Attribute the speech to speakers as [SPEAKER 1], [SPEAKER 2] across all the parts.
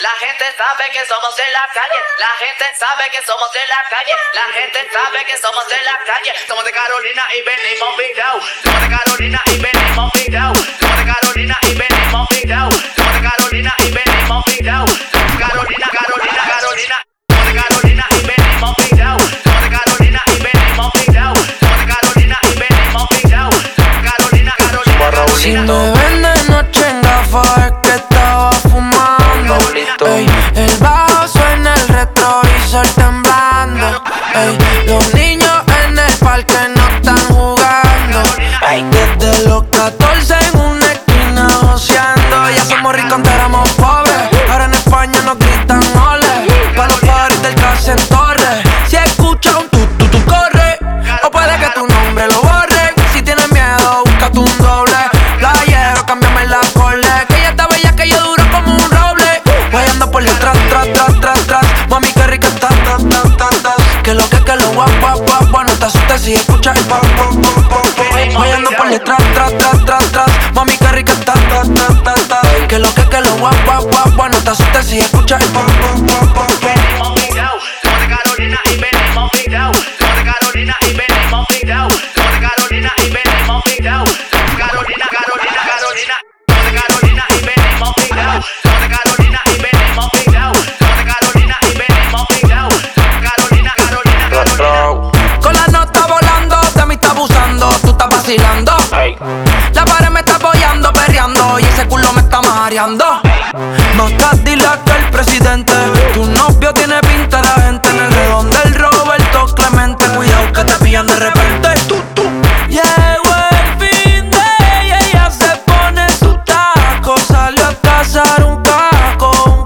[SPEAKER 1] La gente sabe que somos de la calle, la gente sabe que somos de la calle, la gente sabe que somos de la calle. Somos de Carolina y venimos virao. Somos de Carolina y venimos virao. Somos de Carolina y venimos virao. Somos de Carolina y venimos virao. Carolina, Carolina, Carolina. Somos de Carolina y venimos virao. Somos de Carolina y venimos virao. Somos de Carolina y venimos virao. Carolina, Carolina, Carolina.
[SPEAKER 2] Si me ven de noche en gafas es que estaba fumando. Ey, el bajo suena, el retrovisor temblando. Ey, los niños en el parque no están jugando. Ey, desde los 14 en una esquina joseando. Ya somos ricos, antes éramos pobres. Ahora en España nos gritan ole. Pa' los padres del Casa en Torre. Si escuchas un tu corre. O puede que tu nombre lo borre. Si tienes miedo, búscate un doble. Playero, cámbiame la cole. Que ella está bella, que yo duro como un roble. Guayando por detrás, tras. Mami, qué rica está. Que lo guap. No te asustes si escuchas el pop. Guayando por detrás, tras. Mami, qué rica está. Que lo guap. No te asustes si escuchas el pop.
[SPEAKER 1] Venimos virao. Somos de Carolina y venimos virao. Somos de Carolina y venimos virao. Somos de Carolina y venimos virao. Carolina, Carolina, Carolina. Somos de Carolina y venimos virao. Somos de Carolina y venimos virao. Somos de Carolina y venimos virao. Carolina, Carolina, Carolina.
[SPEAKER 2] Con la nota volando, de mí está abusando, tú estás vacilando. La pared me está apoyando, perreando y ese culo me está mareando. Más Cadillac que el presidente. Tu novio tiene pinta de agente en el redón del Roberto Clemente. Cuidado que te pillan de repente. Llegó el fin de y ella se pone su taco. Salió a cazar un caco.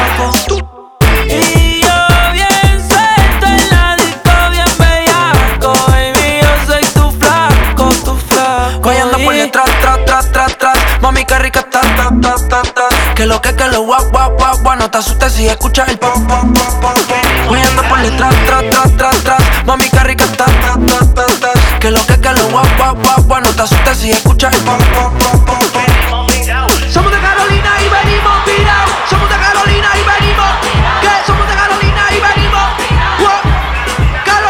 [SPEAKER 2] Y yo bien suelto en la disco, bien bellaco. Baby, yo soy tu flaco. Guayando por detrás, tras. Mami, qué rica está. Que lo guap. No te asustes si escuchas el pop. Guayando por detrás, tras. Mami, qué rica está. Que lo guap. No te asustes si escuchas el pop.
[SPEAKER 1] Venimos virao.
[SPEAKER 3] Somos de Carolina y venimos virao. Somos de Carolina y venimos. ¿Qué? Somos de Carolina y venimos. Wow. Caro.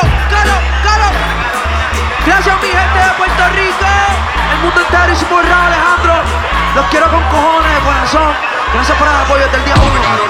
[SPEAKER 3] Gracias mi gente de Puerto Rico. El mundo entero y su porra, Alejandro. Los quiero con cojones de corazón. Gracias por el apoyo desde el día 1.